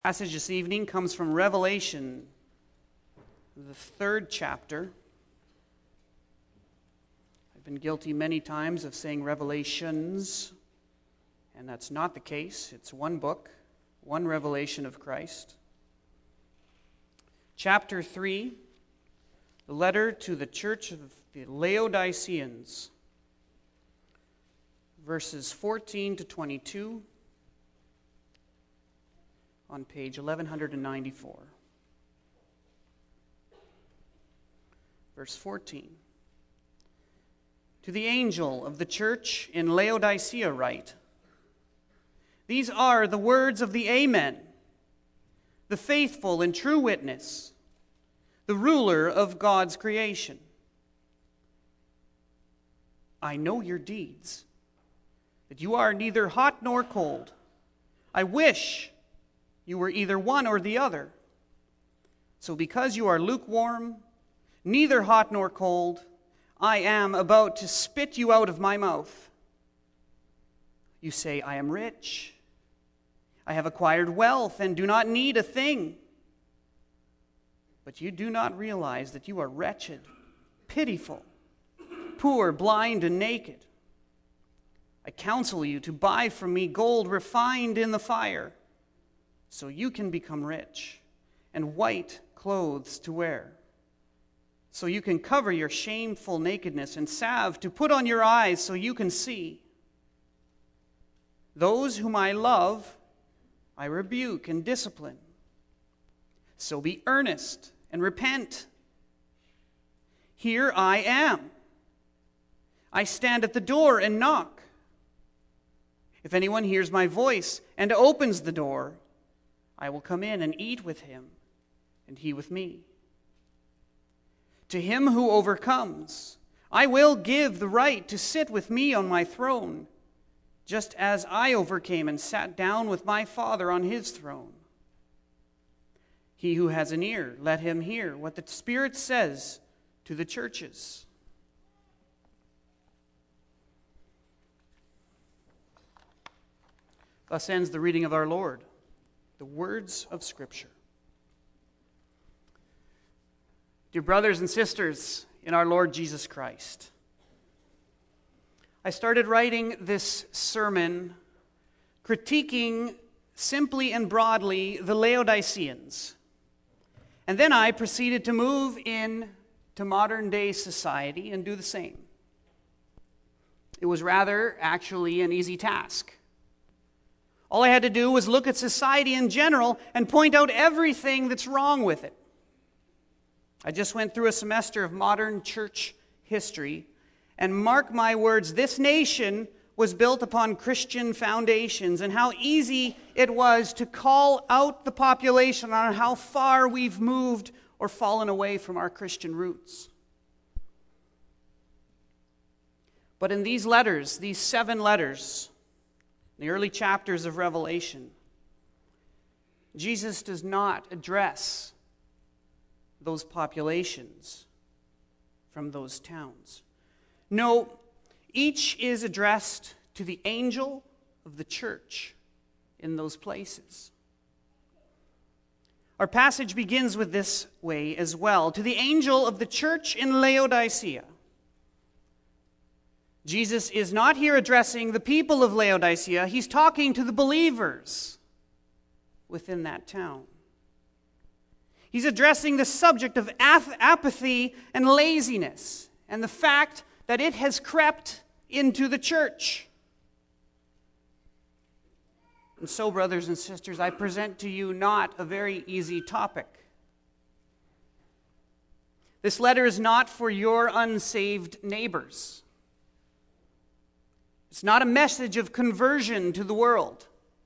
Passage this evening comes from Revelation, the 3rd chapter. I've been guilty many times of saying Revelations, and that's not the case. It's one book, one revelation of Christ. Chapter 3, the letter to the church of the Laodiceans, verses 14 to 22. On page 1194. Verse 14. To the angel of the church in Laodicea write, these are the words of the Amen, the faithful and true witness, the ruler of God's creation. I know your deeds, that you are neither hot nor cold. I wish you were either one or the other. So because you are lukewarm, neither hot nor cold, I am about to spit you out of my mouth. You say, I am rich. I have acquired wealth and do not need a thing. But you do not realize that you are wretched, pitiful, poor, blind, and naked. I counsel you to buy from me gold refined in the fire, so you can become rich, and white clothes to wear, so you can cover your shameful nakedness, and salve to put on your eyes so you can see. Those whom I love, I rebuke and discipline. So be earnest and repent. Here I am. I stand at the door and knock. If anyone hears my voice and opens the door, I will come in and eat with him, and he with me. To him who overcomes, I will give the right to sit with me on my throne, just as I overcame and sat down with my Father on his throne. He who has an ear, let him hear what the Spirit says to the churches. Thus ends the reading of our Lord. The words of Scripture. Dear brothers and sisters in our Lord Jesus Christ, I started writing this sermon critiquing simply and broadly the Laodiceans. And then I proceeded to move in to modern day society and do the same. It was rather actually an easy task. All I had to do was look at society in general and point out everything that's wrong with it. I just went through a semester of modern church history, and mark my words, this nation was built upon Christian foundations, and how easy it was to call out the population on how far we've moved or fallen away from our Christian roots. But in these letters, these 7 letters, the early chapters of Revelation, Jesus does not address those populations from those towns. No, each is addressed to the angel of the church in those places. Our passage begins with this way as well. To the angel of the church in Laodicea. Jesus is not here addressing the people of Laodicea. He's talking to the believers within that town. He's addressing the subject of apathy and laziness and the fact that it has crept into the church. And so, brothers and sisters, I present to you not a very easy topic. This letter is not for your unsaved neighbors. It's not a message of conversion to the world.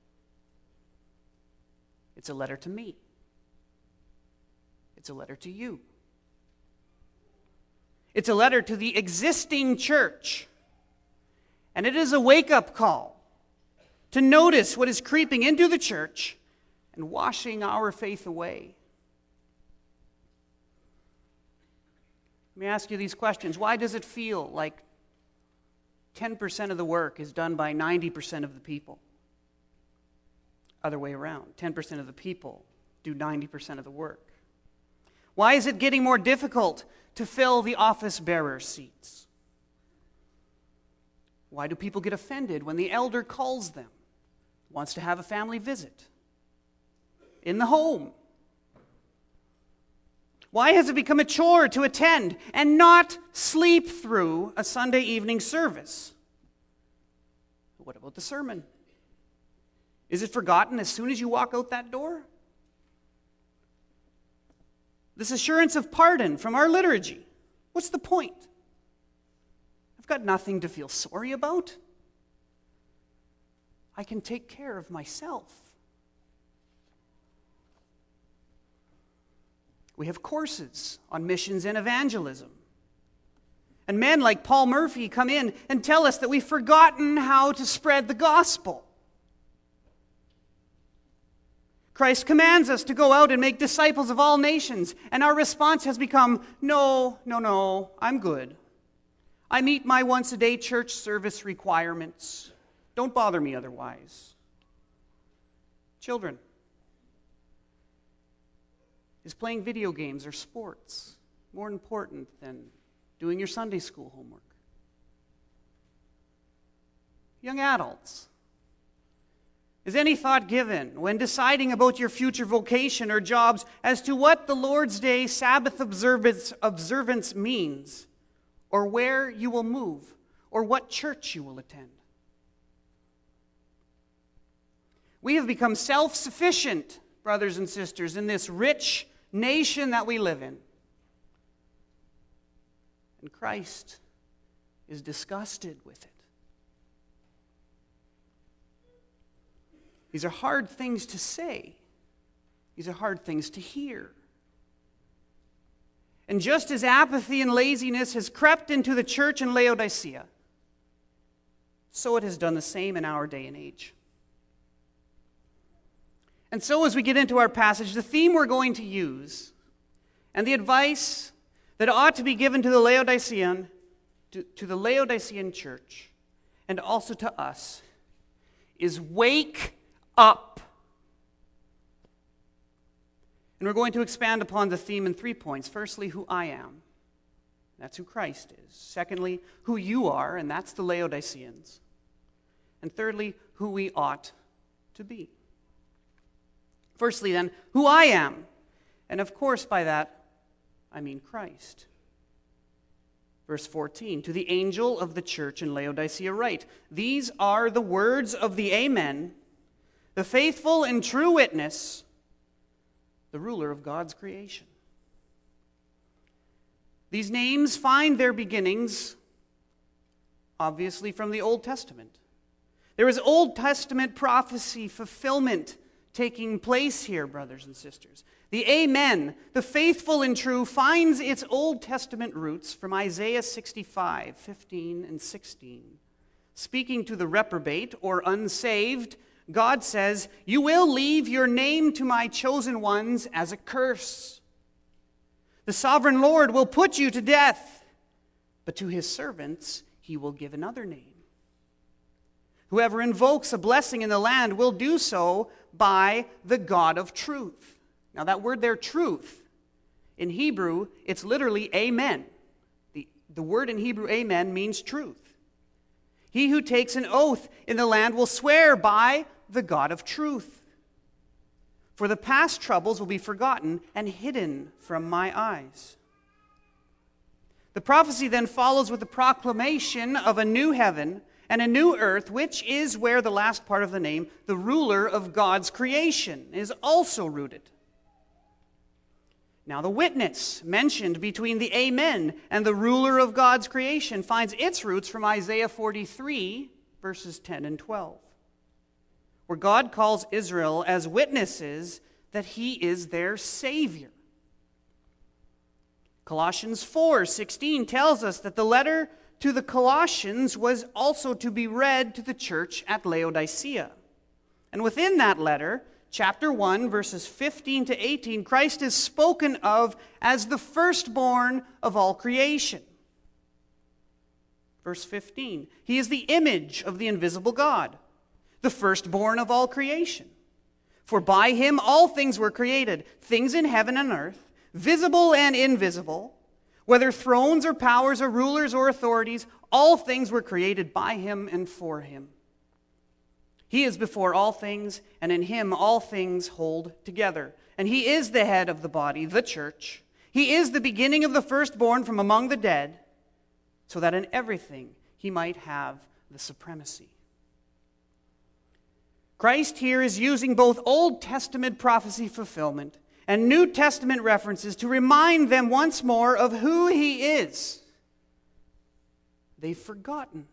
It's a letter to me. It's a letter to you. It's a letter to the existing church. And it is a wake-up call to notice what is creeping into the church and washing our faith away. Let me ask you these questions. Why does it feel like 10% of the work is done by 90% of the people? Other way around. 10% of the people do 90% of the work. Why is it getting more difficult to fill the office bearer seats? Why do people get offended when the elder calls them, wants to have a family visit in the home? Why has it become a chore to attend and not sleep through a Sunday evening service? What about the sermon? Is it forgotten as soon as you walk out that door? This assurance of pardon from our liturgy, what's the point? I've got nothing to feel sorry about. I can take care of myself. We have courses on missions and evangelism. And men like Paul Murphy come in and tell us that we've forgotten how to spread the gospel. Christ commands us to go out and make disciples of all nations, and our response has become, no, I'm good. I meet my once-a-day church service requirements. Don't bother me otherwise. Children, is playing video games or sports more important than doing your Sunday school homework? Young adults, is any thought given when deciding about your future vocation or jobs as to what the Lord's Day Sabbath observance means, or where you will move, or what church you will attend? We have become self-sufficient, brothers and sisters, in this rich nation that we live in. And Christ is disgusted with it. These are hard things to say. These are hard things to hear. And just as apathy and laziness has crept into the church in Laodicea, so it has done the same in our day and age. And so as we get into our passage, the theme we're going to use and the advice that ought to be given to the Laodicean church and also to us is wake up. And we're going to expand upon the theme in 3 points. Firstly, who I am. That's who Christ is. Secondly, who you are, and that's the Laodiceans. And thirdly, who we ought to be. Firstly, then, who I am. And of course, by that, I mean Christ. Verse 14, to the angel of the church in Laodicea write, these are the words of the Amen, the faithful and true witness, the ruler of God's creation. These names find their beginnings, obviously, from the Old Testament. There is Old Testament prophecy fulfillment taking place here, brothers and sisters. The Amen, the faithful and true, finds its Old Testament roots from Isaiah 65, 15 and 16. Speaking to the reprobate or unsaved, God says, you will leave your name to my chosen ones as a curse. The sovereign Lord will put you to death, but to his servants he will give another name. Whoever invokes a blessing in the land will do so by the God of truth. Now that word there, truth, in Hebrew, it's literally amen. The word in Hebrew, amen, means truth. He who takes an oath in the land will swear by the God of truth. For the past troubles will be forgotten and hidden from my eyes. The prophecy then follows with the proclamation of a new heaven and a new earth, which is where the last part of the name, the ruler of God's creation, is also rooted. Now the witness mentioned between the Amen and the ruler of God's creation finds its roots from Isaiah 43, verses 10 and 12, where God calls Israel as witnesses that he is their Savior. Colossians 4:16 tells us that the letter to the Colossians was also to be read to the church at Laodicea. And within that letter, chapter 1, verses 15 to 18, Christ is spoken of as the firstborn of all creation. Verse 15, he is the image of the invisible God, the firstborn of all creation. For by him all things were created, things in heaven and earth, visible and invisible, whether thrones or powers or rulers or authorities, all things were created by him and for him. He is before all things, and in him all things hold together. And he is the head of the body, the church. He is the beginning of the firstborn from among the dead, so that in everything he might have the supremacy. Christ here is using both Old Testament prophecy fulfillment and New Testament references to remind them once more of who he is. They've forgotten.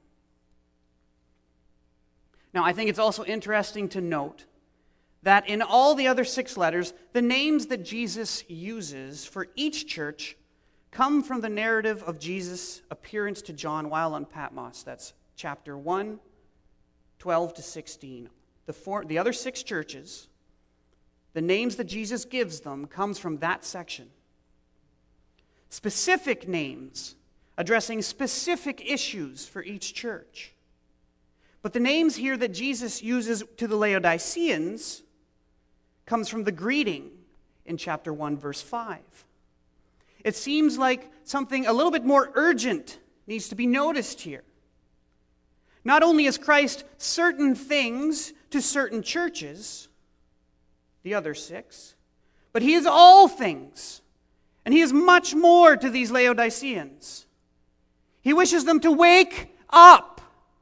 Now, I think it's also interesting to note that in all the other 6 letters, the names that Jesus uses for each church come from the narrative of Jesus' appearance to John while on Patmos. That's chapter 1, 12 to 16. The other 6 churches, the names that Jesus gives them comes from that section. Specific names addressing specific issues for each church. But the names here that Jesus uses to the Laodiceans comes from the greeting in chapter 1, verse 5. It seems like something a little bit more urgent needs to be noticed here. Not only is Christ certain things to certain churches, the other 6, but he is all things, and he is much more to these Laodiceans. He wishes them to wake up.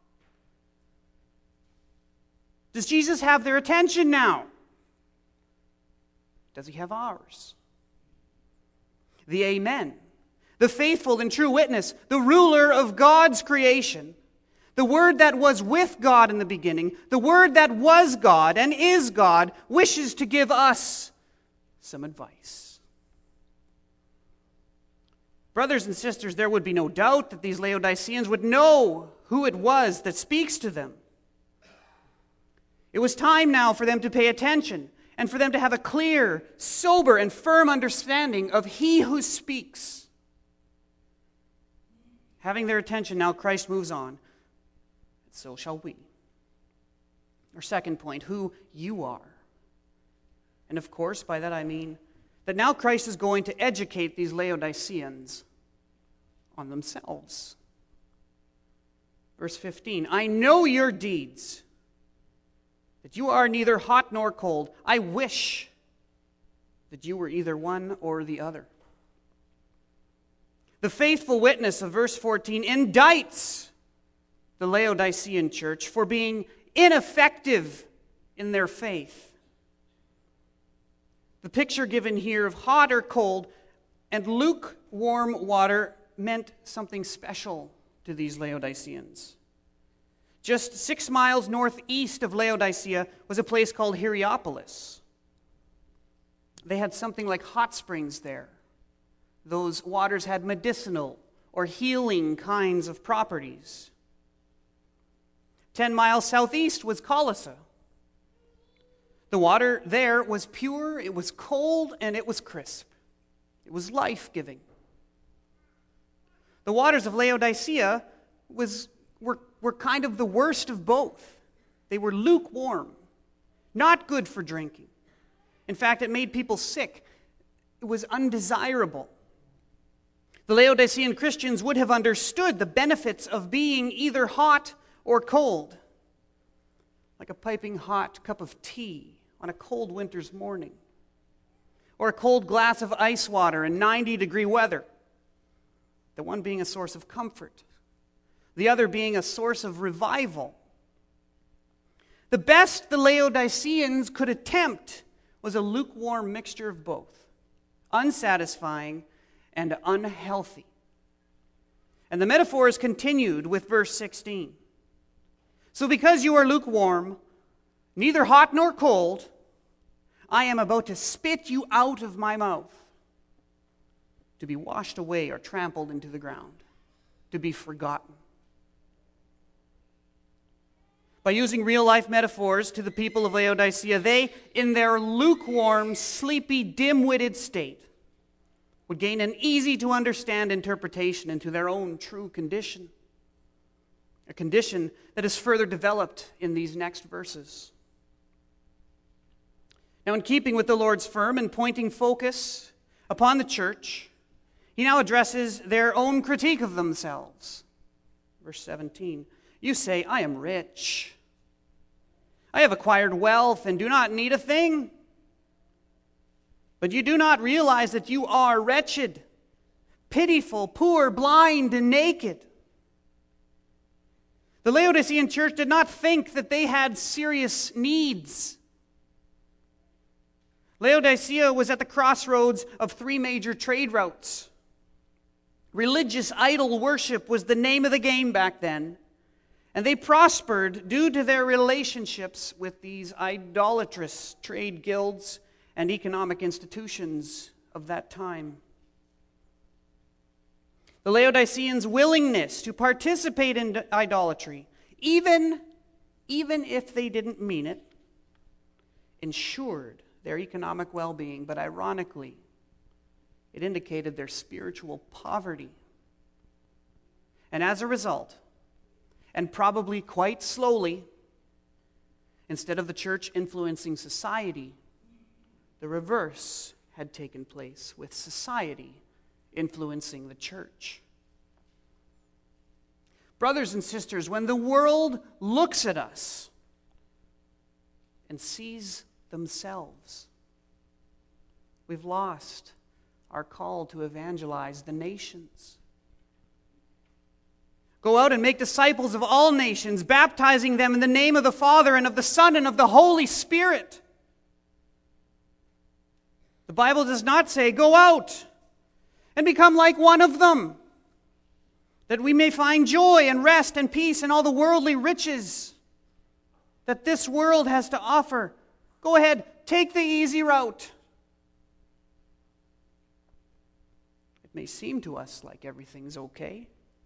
Does Jesus have their attention now? Does he have ours? The Amen, the faithful and true witness, the ruler of God's creation, the Word that was with God in the beginning, the Word that was God and is God, wishes to give us some advice. Brothers and sisters, there would be no doubt that these Laodiceans would know who it was that speaks to them. It was time now for them to pay attention and for them to have a clear, sober, and firm understanding of He who speaks. Having their attention, now Christ moves on. So shall we. Our second point, who you are. And of course, by that I mean that now Christ is going to educate these Laodiceans on themselves. Verse 15, I know your deeds, that you are neither hot nor cold. I wish that you were either one or the other. The faithful witness of verse 14 indicts the Laodicean church for being ineffective in their faith. The picture given here of hot or cold and lukewarm water meant something special to these Laodiceans. Just 6 miles northeast of Laodicea was a place called Hierapolis. They had something like hot springs there. Those waters had medicinal or healing kinds of properties. 10 miles southeast was Colossae. The water there was pure, it was cold, and it was crisp. It was life-giving. The waters of Laodicea were kind of the worst of both. They were lukewarm, not good for drinking. In fact, it made people sick. It was undesirable. The Laodicean Christians would have understood the benefits of being either hot or cold, like a piping hot cup of tea on a cold winter's morning, or a cold glass of ice water in 90-degree weather, the one being a source of comfort, the other being a source of revival. The best the Laodiceans could attempt was a lukewarm mixture of both, unsatisfying and unhealthy. And the metaphor is continued with verse 16. So because you are lukewarm, neither hot nor cold, I am about to spit you out of my mouth, to be washed away or trampled into the ground, to be forgotten. By using real-life metaphors to the people of Laodicea, they, in their lukewarm, sleepy, dim-witted state, would gain an easy-to-understand interpretation into their own true condition, a condition that is further developed in these next verses. Now, in keeping with the Lord's firm and pointing focus upon the church, he now addresses their own critique of themselves. Verse 17, you say, I am rich. I have acquired wealth and do not need a thing. But you do not realize that you are wretched, pitiful, poor, blind, and naked. The Laodicean church did not think that they had serious needs. Laodicea was at the crossroads of three major trade routes. Religious idol worship was the name of the game back then, and they prospered due to their relationships with these idolatrous trade guilds and economic institutions of that time. The Laodiceans' willingness to participate in idolatry, even if they didn't mean it, ensured their economic well-being, but ironically, it indicated their spiritual poverty. And as a result, and probably quite slowly, instead of the church influencing society, the reverse had taken place, with society influencing the church. Brothers and sisters, when the world looks at us and sees themselves, we've lost our call to evangelize the nations. Go out and make disciples of all nations, baptizing them in the name of the Father and of the Son and of the Holy Spirit. The Bible does not say, go out and become like one of them, that we may find joy and rest and peace and all the worldly riches that this world has to offer. Go ahead, take the easy route. It may seem to us like everything's okay.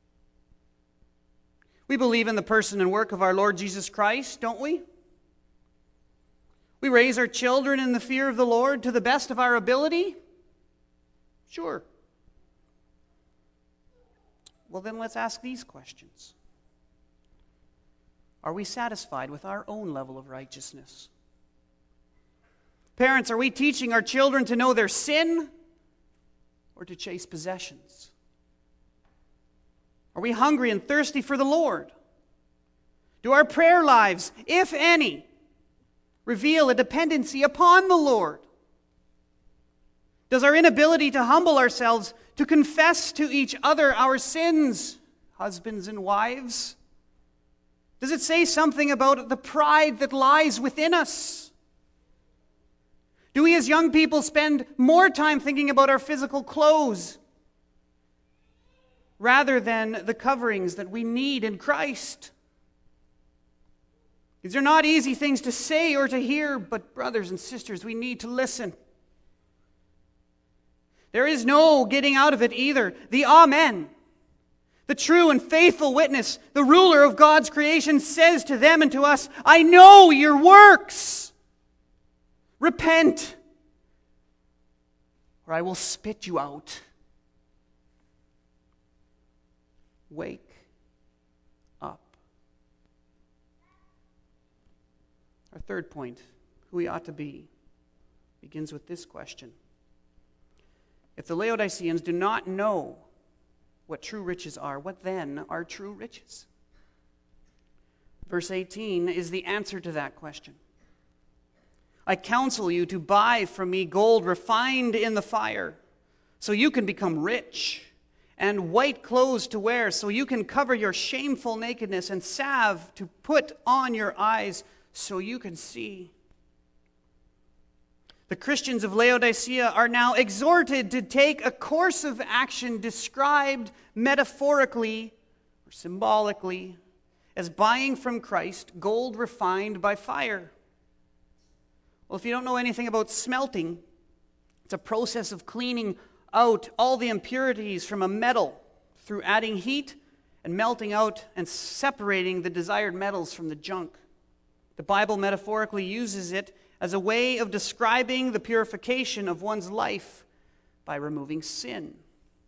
We believe in the person and work of our Lord Jesus Christ, don't we? We raise our children in the fear of the Lord to the best of our ability? Sure. Well, then let's ask these questions. Are we satisfied with our own level of righteousness? Parents, are we teaching our children to know their sin or to chase possessions? Are we hungry and thirsty for the Lord? Do our prayer lives, if any, reveal a dependency upon the Lord? Does our inability to humble ourselves, to confess to each other our sins, husbands and wives, does it say something about the pride that lies within us? Do we as young people spend more time thinking about our physical clothes rather than the coverings that we need in Christ? These are not easy things to say or to hear, but brothers and sisters, we need to listen. There is no getting out of it either. The Amen, the true and faithful witness, the ruler of God's creation, says to them and to us, I know your works. Repent, or I will spit you out. Wake up. Our third point, who we ought to be, begins with this question. If the Laodiceans do not know what true riches are, what then are true riches? Verse 18 is the answer to that question. I counsel you to buy from me gold refined in the fire, so you can become rich, and white clothes to wear, so you can cover your shameful nakedness, and salve to put on your eyes, so you can see. The Christians of Laodicea are now exhorted to take a course of action described metaphorically or symbolically as buying from Christ gold refined by fire. Well, if you don't know anything about smelting, it's a process of cleaning out all the impurities from a metal through adding heat and melting out and separating the desired metals from the junk. The Bible metaphorically uses it as a way of describing the purification of one's life by removing sin.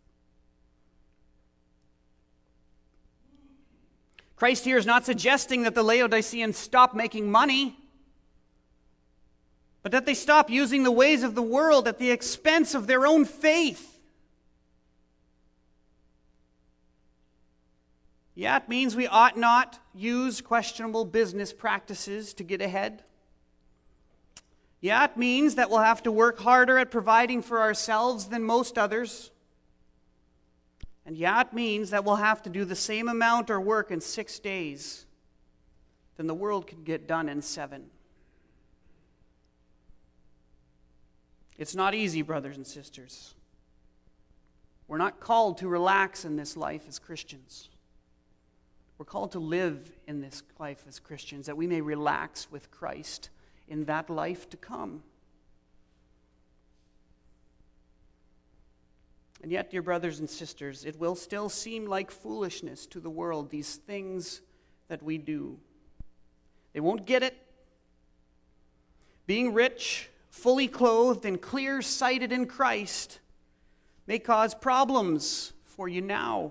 Christ here is not suggesting that the Laodiceans stop making money, but that they stop using the ways of the world at the expense of their own faith. Yeah, it means we ought not use questionable business practices to get ahead. Yeah, it means that we'll have to work harder at providing for ourselves than most others. And yeah, it means that we'll have to do the same amount or work in 6 days than the world can get done in 7. It's not easy, brothers and sisters. We're not called to relax in this life as Christians. We're called to live in this life as Christians, that we may relax with Christ in that life to come. And yet, dear brothers and sisters, it will still seem like foolishness to the world, these things that we do. They won't get it. Being rich, fully clothed, and clear-sighted in Christ may cause problems for you now.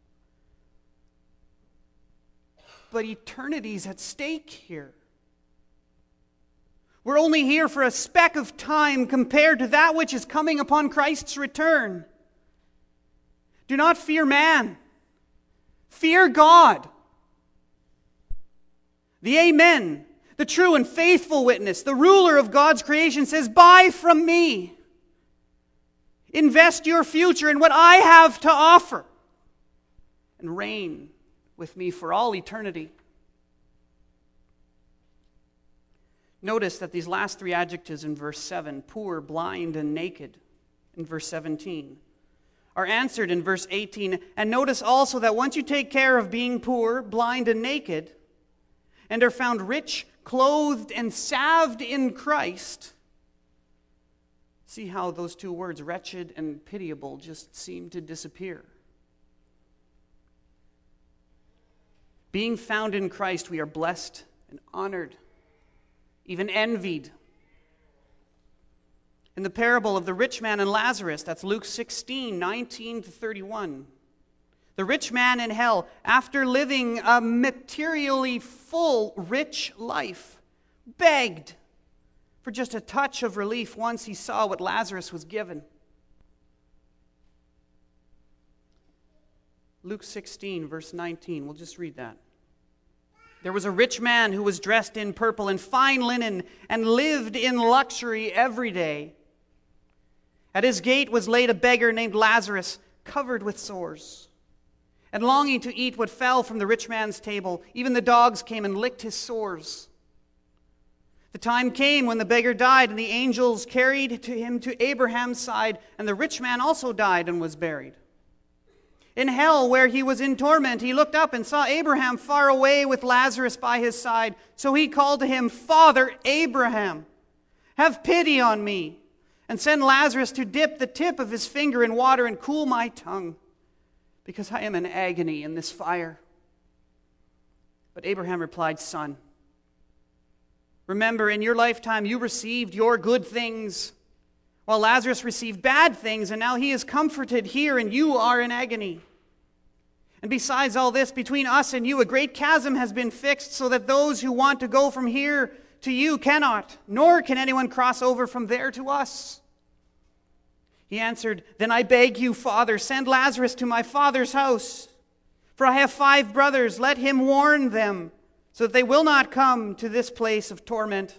But eternity's at stake here. We're only here for a speck of time compared to that which is coming upon Christ's return. Do not fear man. Fear God. The Amen, the true and faithful witness, the ruler of God's creation says, "Buy from me. Invest your future in what I have to offer, and reign with me for all eternity." Notice that these last 3 adjectives in verse 7, poor, blind, and naked, in verse 17, are answered in verse 18. And notice also that once you take care of being poor, blind, and naked, and are found rich, clothed, and salved in Christ, see how those 2 words, wretched and pitiable, just seem to disappear. Being found in Christ, we are blessed and honored, even envied. In the parable of the rich man and Lazarus, that's Luke 16, 19 to 31. The rich man in hell, after living a materially full, rich life, begged for just a touch of relief once he saw what Lazarus was given. Luke 16, verse 19, we'll just read that. There was a rich man who was dressed in purple and fine linen and lived in luxury every day. At his gate was laid a beggar named Lazarus, covered with sores, and longing to eat what fell from the rich man's table. Even the dogs came and licked his sores. The time came when the beggar died, and the angels carried him to Abraham's side, and the rich man also died and was buried. In hell, where he was in torment, he looked up and saw Abraham far away with Lazarus by his side. So he called to him, "Father Abraham, have pity on me, and send Lazarus to dip the tip of his finger in water and cool my tongue, because I am in agony in this fire." But Abraham replied, "Son, remember in your lifetime you received your good things, while Lazarus received bad things, and now he is comforted here and you are in agony. And besides all this, between us and you a great chasm has been fixed, so that those who want to go from here to you cannot, nor can anyone cross over from there to us." He answered, "Then I beg you, Father, send Lazarus to my father's house. For I have 5 brothers. Let him warn them, so that they will not come to this place of torment."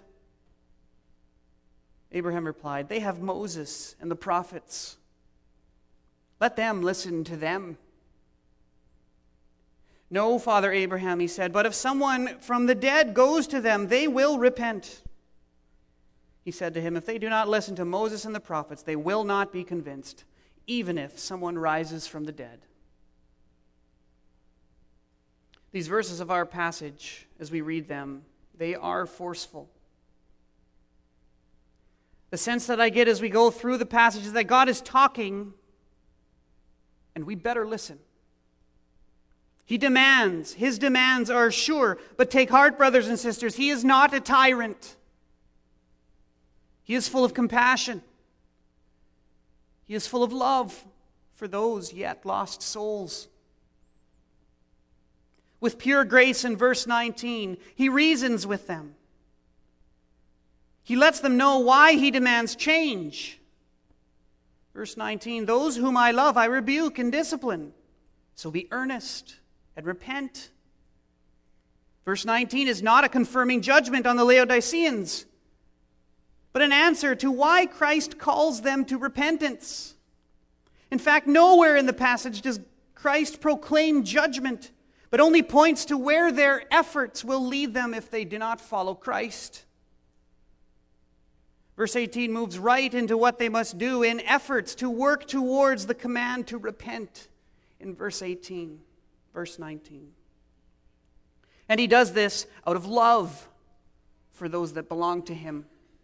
Abraham replied, "They have Moses and the prophets. Let them listen to them." "No, Father Abraham," he said, "but if someone from the dead goes to them, they will repent." He said to him, "If they do not listen to Moses and the prophets, they will not be convinced, even if someone rises from the dead." These verses of our passage, as we read them, they are forceful. The sense that I get as we go through the passage is that God is talking, and we better listen. He demands. His demands are sure. But take heart, brothers and sisters, he is not a tyrant. He is full of compassion. He is full of love for those yet lost souls. With pure grace in verse 19, he reasons with them. He lets them know why he demands change. Verse 19, those whom I love I rebuke and discipline. So be earnest and repent. Verse 19 is not a confirming judgment on the Laodiceans, but an answer to why Christ calls them to repentance. In fact, nowhere in the passage does Christ proclaim judgment, but only points to where their efforts will lead them if they do not follow Christ. Verse 18 moves right into what they must do in efforts to work towards the command to repent in verse 19. And he does this out of love for those that belong to him.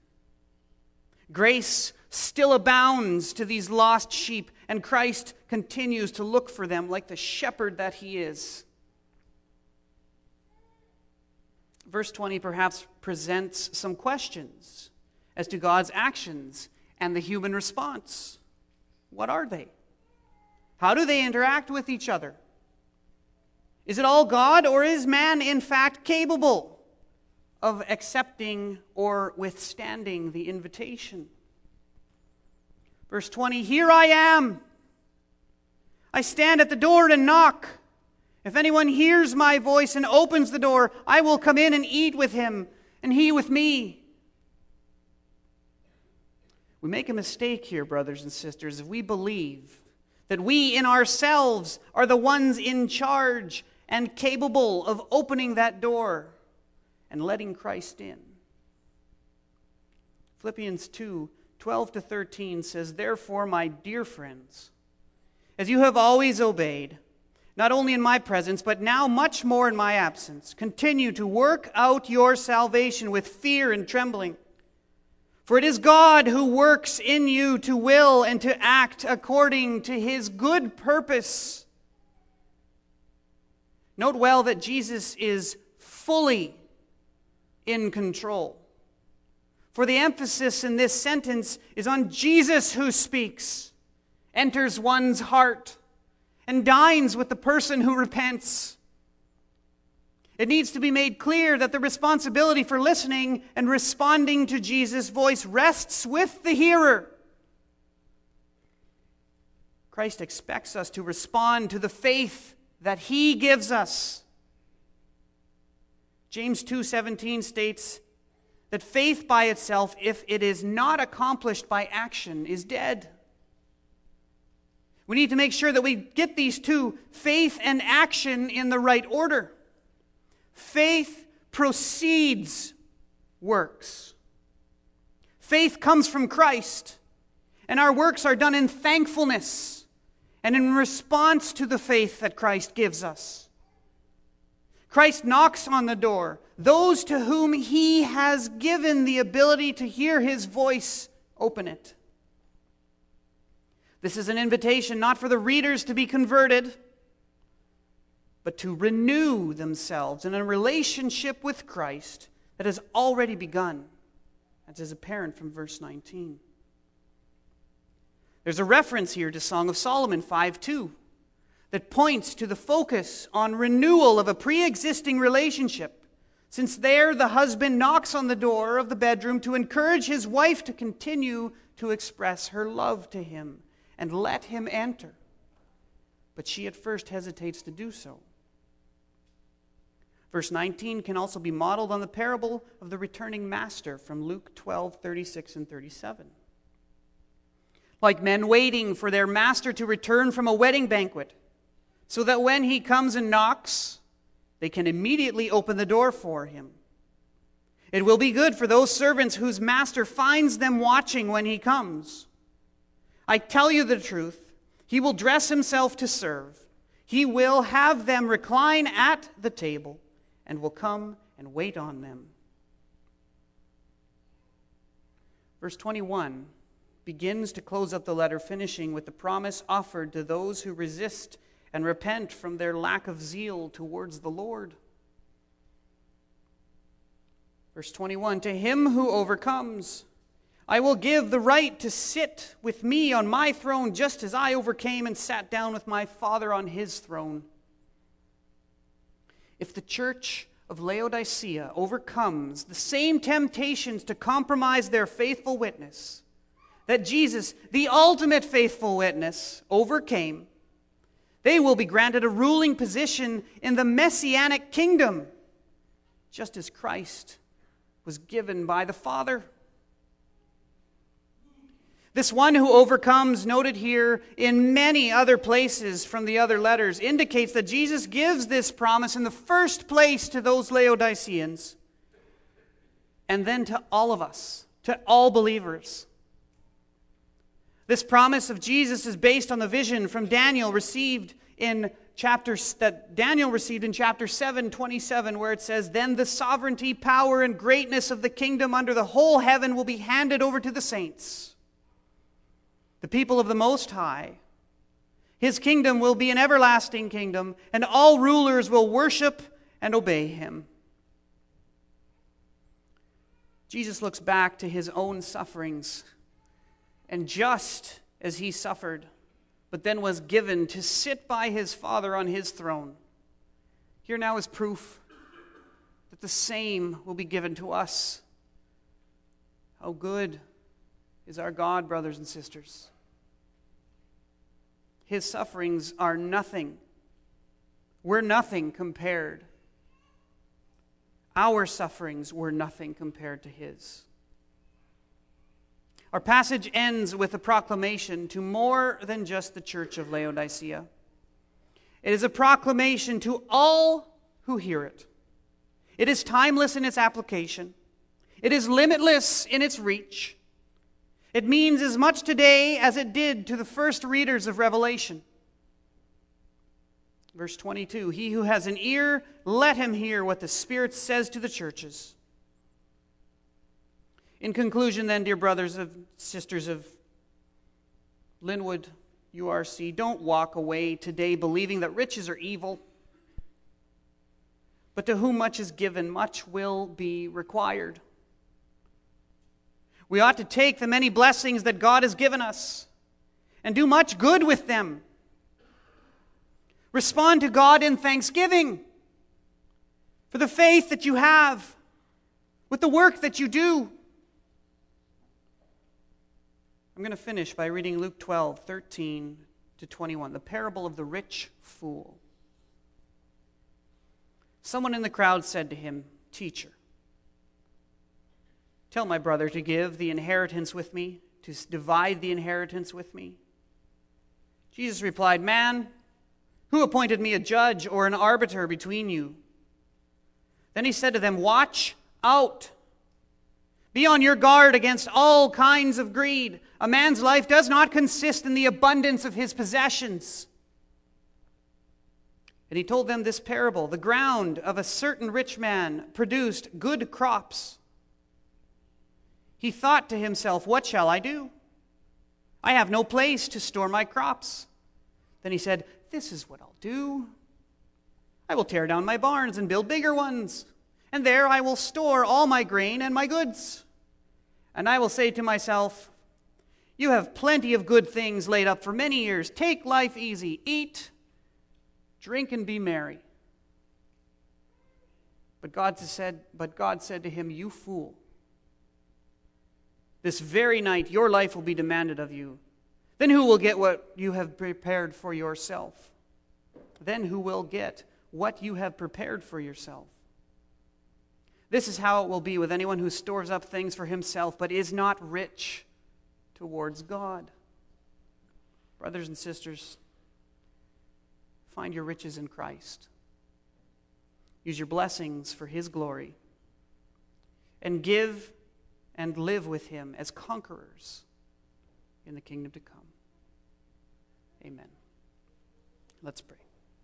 Grace still abounds to these lost sheep, and Christ continues to look for them like the shepherd that he is. Verse 20 perhaps presents some questions as to God's actions and the human response. What are they? How do they interact with each other? Is it all God, or is man in fact capable of accepting or withstanding the invitation? Verse 20, here I am. I stand at the door and knock. If anyone hears my voice and opens the door, I will come in and eat with him, and he with me. We make a mistake here, brothers and sisters, if we believe that we in ourselves are the ones in charge and capable of opening that door and letting Christ in. Philippians 2:12-13 says, therefore, my dear friends, as you have always obeyed, not only in my presence, but now much more in my absence, continue to work out your salvation with fear and trembling. For it is God who works in you to will and to act according to his good purpose. Note well that Jesus is fully in control. For the emphasis in this sentence is on Jesus who speaks, enters one's heart, and dines with the person who repents. It needs to be made clear that the responsibility for listening and responding to Jesus' voice rests with the hearer. Christ expects us to respond to the faith that he gives us. James 2:17 states that faith by itself, if it is not accomplished by action, is dead. We need to make sure that we get these two, faith and action, in the right order. Faith precedes works. Faith comes from Christ, and our works are done in thankfulness and in response to the faith that Christ gives us. Christ knocks on the door. Those to whom he has given the ability to hear his voice, open it. This is an invitation not for the readers to be converted, but to renew themselves in a relationship with Christ that has already begun, as is apparent from verse 19. There's a reference here to Song of Solomon 5:2 that points to the focus on renewal of a pre-existing relationship, since there the husband knocks on the door of the bedroom to encourage his wife to continue to express her love to him and let him enter. But she at first hesitates to do so. Verse 19 can also be modeled on the parable of the returning master from Luke 12:36 and 37. Like men waiting for their master to return from a wedding banquet, so that when he comes and knocks, they can immediately open the door for him. It will be good for those servants whose master finds them watching when he comes. I tell you the truth, he will dress himself to serve. He will have them recline at the table and will come and wait on them. Verse 21 begins to close up the letter, finishing with the promise offered to those who resist and repent from their lack of zeal towards the Lord. Verse 21, to him who overcomes, I will give the right to sit with me on my throne, just as I overcame and sat down with my Father on his throne. If the church of Laodicea overcomes the same temptations to compromise their faithful witness that Jesus, the ultimate faithful witness, overcame, they will be granted a ruling position in the Messianic kingdom, just as Christ was given by the Father. This one who overcomes, noted here in many other places from the other letters, indicates that Jesus gives this promise in the first place to those Laodiceans, and then to all of us, to all believers. This promise of Jesus is based on the vision from Daniel received in chapter 7:27, where it says, "Then the sovereignty, power, and greatness of the kingdom under the whole heaven will be handed over to the saints, the people of the Most High. His kingdom will be an everlasting kingdom, and all rulers will worship and obey him." Jesus looks back to his own sufferings, and just as he suffered, but then was given to sit by his Father on his throne, here now is proof that the same will be given to us. How good is our God, brothers and sisters. His sufferings are nothing. We're nothing compared. Our sufferings were nothing compared to his. Our passage ends with a proclamation to more than just the church of Laodicea. It is a proclamation to all who hear it. It is timeless in its application. It is limitless in its reach. It means as much today as it did to the first readers of Revelation. Verse 22, "He who has an ear, let him hear what the Spirit says to the churches." In conclusion then, dear brothers and sisters of Linwood URC, don't walk away today believing that riches are evil. But to whom much is given, much will be required. We ought to take the many blessings that God has given us and do much good with them. Respond to God in thanksgiving for the faith that you have, with the work that you do. I'm going to finish by reading Luke 12:13-21, the parable of the rich fool. Someone in the crowd said to him, "Teacher, tell my brother to give the inheritance with me, to divide the inheritance with me." Jesus replied, "Man, who appointed me a judge or an arbiter between you?" Then he said to them, "Watch out. Be on your guard against all kinds of greed. A man's life does not consist in the abundance of his possessions." And he told them this parable. The ground of a certain rich man produced good crops. He thought to himself, "What shall I do? I have no place to store my crops." Then he said, "This is what I'll do. I will tear down my barns and build bigger ones, and there I will store all my grain and my goods. And I will say to myself, you have plenty of good things laid up for many years. Take life easy. Eat, drink, and be merry." But God said to him, "You fool. This very night your life will be demanded of you. Then who will get what you have prepared for yourself? Then who will get what you have prepared for yourself? This is how it will be with anyone who stores up things for himself, but is not rich towards God." Brothers and sisters, find your riches in Christ. Use your blessings for his glory. And give and live with him as conquerors in the kingdom to come. Amen. Let's pray.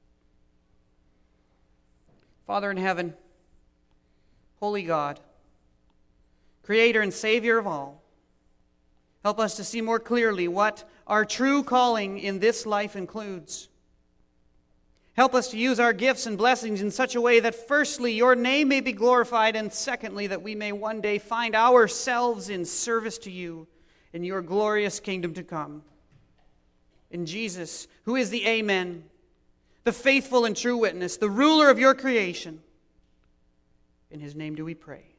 Father in heaven, holy God, creator and savior of all, help us to see more clearly what our true calling in this life includes. Help us to use our gifts and blessings in such a way that firstly, your name may be glorified, and secondly, that we may one day find ourselves in service to you in your glorious kingdom to come. In Jesus, who is the Amen, the faithful and true witness, the ruler of your creation, In his name do we pray.